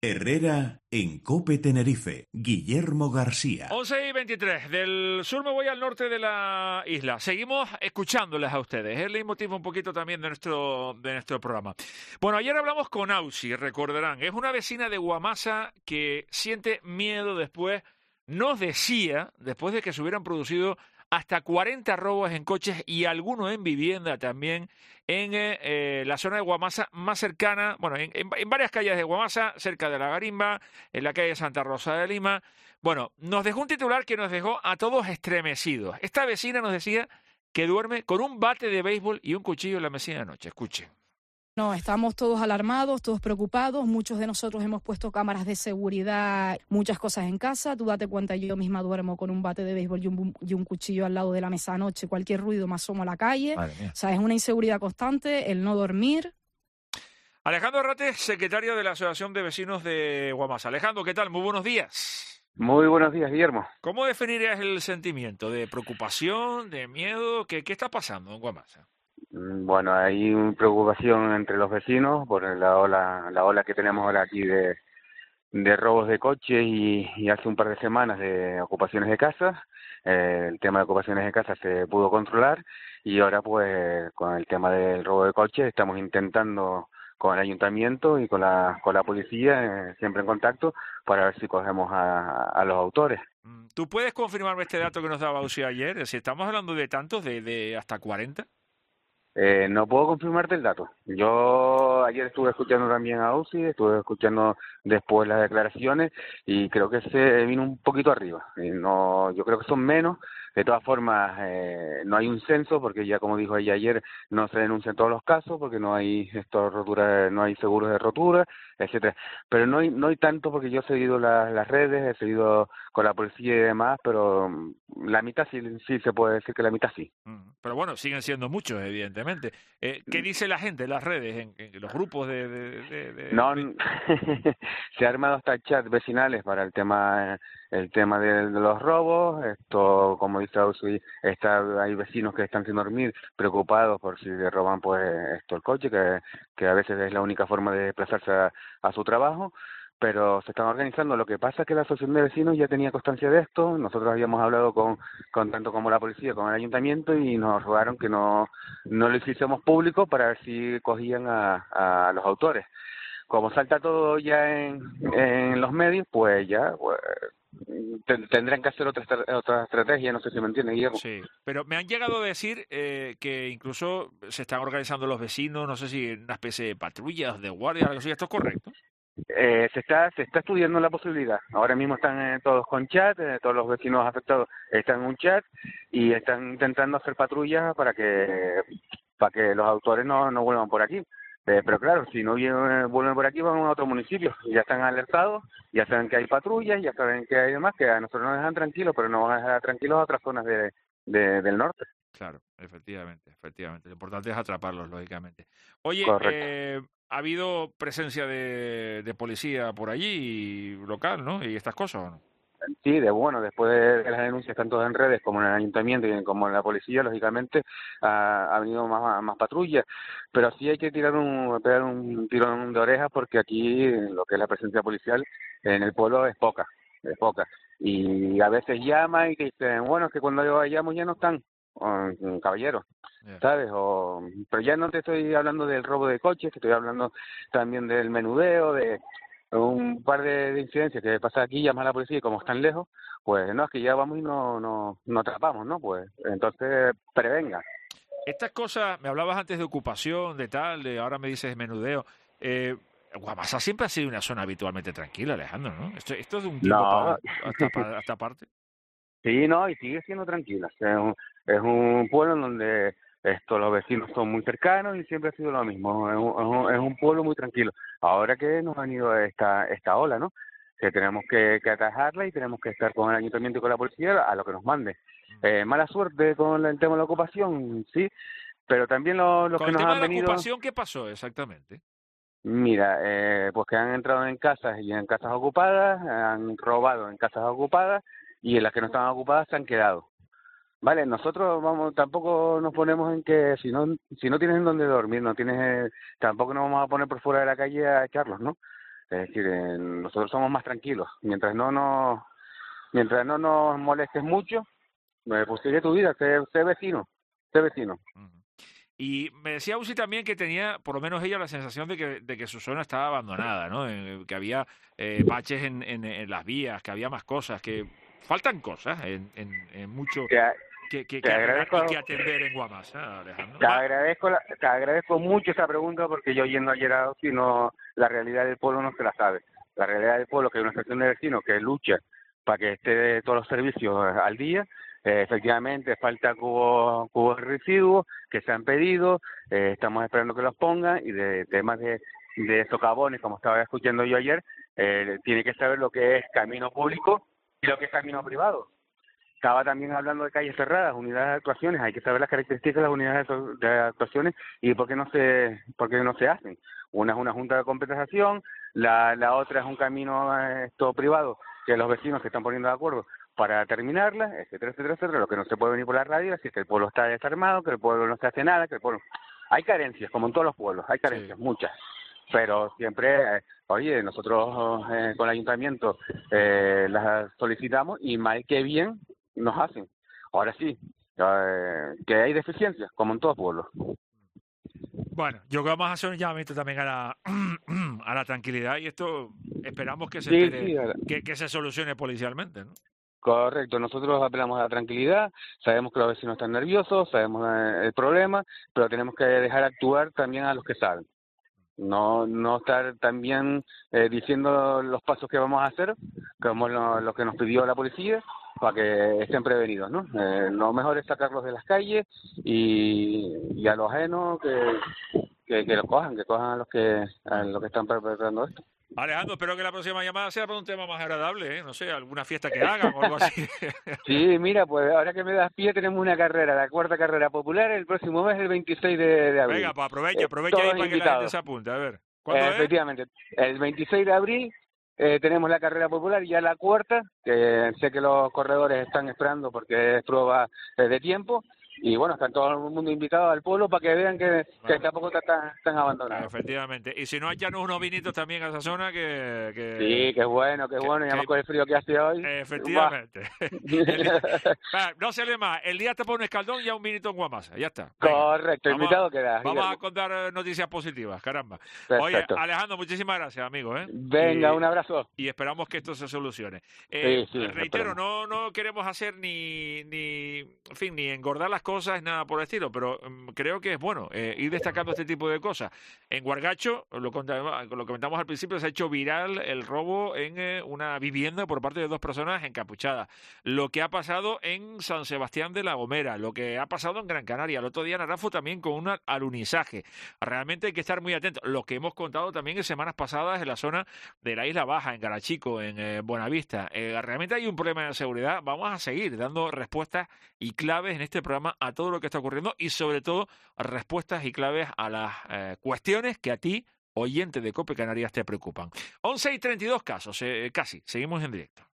Herrera en COPE Tenerife, Guillermo García. 11:23. Del sur me voy al norte de la isla. Seguimos escuchándoles a ustedes. Es el leitmotiv un poquito también de nuestro programa. Bueno, ayer hablamos con Ausi, recordarán. Es una vecina de Guamasa que siente miedo después. Nos decía, después de que se hubieran producido hasta 40 robos en coches y algunos en vivienda también en la zona de Guamasa más cercana, bueno, en varias calles de Guamasa, cerca de La Garimba, en la calle Santa Rosa de Lima. Bueno, nos dejó un titular que nos dejó a todos estremecidos. Esta vecina nos decía que duerme con un bate de béisbol y un cuchillo en la mesilla de noche. Escuchen. No, estamos todos alarmados, todos preocupados. Muchos de nosotros hemos puesto cámaras de seguridad, muchas cosas en casa. Tú date cuenta, yo misma duermo con un bate de béisbol y un cuchillo al lado de la mesa anoche. Cualquier ruido me asomo a la calle. Madre mía. O sea, es una inseguridad constante, el no dormir. Alejandro Arrate, secretario de la Asociación de Vecinos de Guamasa. Alejandro, ¿qué tal? Muy buenos días. Muy buenos días, Guillermo. ¿Cómo definirías el sentimiento de preocupación, de miedo? ¿Qué está pasando en Guamasa? Bueno, hay una preocupación entre los vecinos por la ola que tenemos ahora aquí de robos de coches y hace un par de semanas de ocupaciones de casas. El tema de ocupaciones de casas se pudo controlar y ahora pues con el tema del robo de coches estamos intentando con el ayuntamiento y con la policía, siempre en contacto, para ver si cogemos a los autores. ¿Tú puedes confirmarme este dato que nos daba Ausi ayer? Es decir, ¿estamos hablando de tantos, de hasta 40? No puedo confirmarte el dato. Yo ayer estuve escuchando también a Ausi, estuve escuchando después las declaraciones y creo que se vino un poquito arriba. No, yo creo que son menos. De todas formas, no hay un censo porque ya como dijo ella ayer, no se denuncian todos los casos porque no hay roturas, no hay seguros de rotura, etcétera. Pero no hay tanto porque yo he seguido las redes, he seguido con la policía y demás, pero la mitad sí se puede decir que la mitad sí. Pero bueno, siguen siendo muchos, evidentemente. ¿Qué dice la gente en las redes, en los grupos No, se ha armado hasta chat vecinales para el tema de los robos. Esto, como dice Ausi, hay vecinos que están sin dormir, preocupados por si le roban pues el coche, que a veces es la única forma de desplazarse a su trabajo. Pero se están organizando. Lo que pasa es que la asociación de vecinos ya tenía constancia de esto. Nosotros habíamos hablado con tanto como la policía, con el ayuntamiento, y nos rogaron que no lo hiciésemos público para ver si cogían a los autores. Como salta todo ya en los medios, pues ya tendrán que hacer otra estrategia, no sé si me entiende, Guillermo. Sí, pero me han llegado a decir que incluso se están organizando los vecinos, no sé si en una especie de patrullas, de guardias, algo así. ¿Esto es correcto? Se está estudiando la posibilidad. Ahora mismo están todos con chat, todos los vecinos afectados están en un chat y están intentando hacer patrullas para que los autores no vuelvan por aquí. Pero claro, si no vuelven por aquí, van a otro municipio. Ya están alertados, ya saben que hay patrullas, ya saben que hay demás, que a nosotros nos dejan tranquilos, pero no van a dejar tranquilos a otras zonas del norte. Claro, efectivamente. Lo importante es atraparlos, lógicamente. Oye, Correcto. ¿ha habido presencia de policía por allí, local, no? Y estas cosas, ¿o no? Sí, después de las denuncias tanto en redes como en el ayuntamiento y como en la policía, lógicamente ha venido más patrullas, pero sí hay que pegar un tirón de orejas porque aquí lo que es la presencia policial en el pueblo es poca, y a veces llama y te dicen, bueno, es que cuando yo llamo ya no están, caballeros. Yeah. ¿Sabes? Pero ya no te estoy hablando del robo de coches, te estoy hablando también del menudeo, de un par de incidencias que pasa aquí, llama a la policía y como están lejos, pues no, es que ya vamos y no atrapamos, ¿no? Pues entonces prevenga. Estas cosas, me hablabas antes de ocupación, de tal, ahora me dices menudeo. Guamasa siempre ha sido una zona habitualmente tranquila, Alejandro, ¿no? Esto es de un tiempo No, hasta parte. sí, no, y sigue siendo tranquila. O sea, es un pueblo en donde los vecinos son muy cercanos y siempre ha sido lo mismo. Es un pueblo muy tranquilo. Ahora que nos ha venido esta ola, ¿no? Que tenemos que atajarla y tenemos que estar con el ayuntamiento y con la policía a lo que nos mande. Mala suerte con el tema de la ocupación, sí, pero también los Con que el nos tema han de la venido. ocupación, ¿qué pasó exactamente? Mira, pues que han entrado en casas y en casas ocupadas, han robado en casas ocupadas y en las que no estaban ocupadas se han quedado. Vale, nosotros tampoco nos ponemos en que si no tienes en dónde dormir, tampoco nos vamos a poner por fuera de la calle a echarlos, ¿no? Es decir, nosotros somos más tranquilos. Mientras no nos molestes mucho, pues sigue tu vida, sé vecino, sé vecino. Ujú. Y me decía Uzi también que tenía, por lo menos ella, la sensación de que su zona estaba abandonada, ¿no? Que había baches en las vías, que había más cosas, que faltan cosas en mucho Te, que te arreglar agradezco, y que atender en Guamasa, Alejandro. te agradezco mucho esa pregunta, porque yo yendo ayer a Osi, la realidad del pueblo no se la sabe. La realidad del pueblo, que es una sección de vecinos que lucha para que esté todos los servicios al día. Efectivamente, falta cubos de residuos que se han pedido, estamos esperando que los pongan, y de temas de socavones, como estaba escuchando yo ayer, tiene que saber lo que es camino público y lo que es camino privado. Estaba también hablando de calles cerradas, unidades de actuaciones. Hay que saber las características de las unidades de actuaciones y por qué no se hacen. Una es una junta de compensación, la otra es un camino privado que los vecinos se están poniendo de acuerdo para terminarla, etcétera, etcétera, etcétera. Lo que no se puede venir por la radio es que el pueblo está desarmado, que el pueblo no se hace nada, que el pueblo... Hay carencias, como en todos los pueblos, hay carencias, Sí. muchas. Pero siempre, oye, nosotros con el ayuntamiento las solicitamos y mal que bien nos hacen. Ahora sí, que hay deficiencias, como en todo pueblo. Bueno, yo creo que vamos a hacer un llamamiento también a la, a la tranquilidad, y esto esperamos que se Sí, espere, sí, que se solucione policialmente, ¿no? correcto. Nosotros apelamos a la tranquilidad, sabemos que los vecinos están nerviosos, sabemos el problema, pero tenemos que dejar actuar también a los que saben. No estar también diciendo los pasos que vamos a hacer, como lo que nos pidió la policía, para que estén prevenidos, ¿no? Lo mejor es sacarlos de las calles y a los ajenos que que cojan a los que están perpetrando esto. Alejandro, espero que la próxima llamada sea para un tema más agradable, ¿eh? No sé, alguna fiesta que hagan o algo así. Sí, mira, pues ahora que me das pie, tenemos una carrera, la cuarta carrera popular, el próximo mes, el 26 de abril. Venga, pues aprovecha ahí Todos para que la gente invitados. se apunte. A ver, ¿cuándo es? Efectivamente, el 26 de abril tenemos la carrera popular, ya la cuarta, que sé que los corredores están esperando porque es prueba de tiempo, y bueno, están todo el mundo invitado al pueblo para que vean que tampoco están abandonados. Efectivamente. Y si no, échanos unos vinitos también a esa zona Sí, qué bueno, y además con el frío que hace hoy. Efectivamente. No se le más. El día te pone un escaldón y ya un vinito en Guamasa. Ya está. Venga. Correcto, invitado queda. Vamos a contar noticias positivas, caramba. Perfecto. Oye, Alejandro, muchísimas gracias, amigo. Venga, un abrazo. Y esperamos que esto se solucione. Sí, reitero, no queremos hacer ni engordar las cosas, nada por el estilo, pero creo que es bueno ir destacando este tipo de cosas. En Guargacho, lo comentamos al principio, se ha hecho viral el robo en una vivienda por parte de 2 personas encapuchadas. Lo que ha pasado en San Sebastián de la Gomera, lo que ha pasado en Gran Canaria, el otro día en Arafo también con un alunizaje. Realmente hay que estar muy atentos. Lo que hemos contado también en semanas pasadas en la zona de la Isla Baja, en Garachico, en Buenavista. Realmente hay un problema de seguridad. Vamos a seguir dando respuestas y claves en este programa a todo lo que está ocurriendo, y sobre todo respuestas y claves a las cuestiones que a ti, oyente de COPE Canarias, te preocupan. 11 y 32 casos, casi. Seguimos en directo.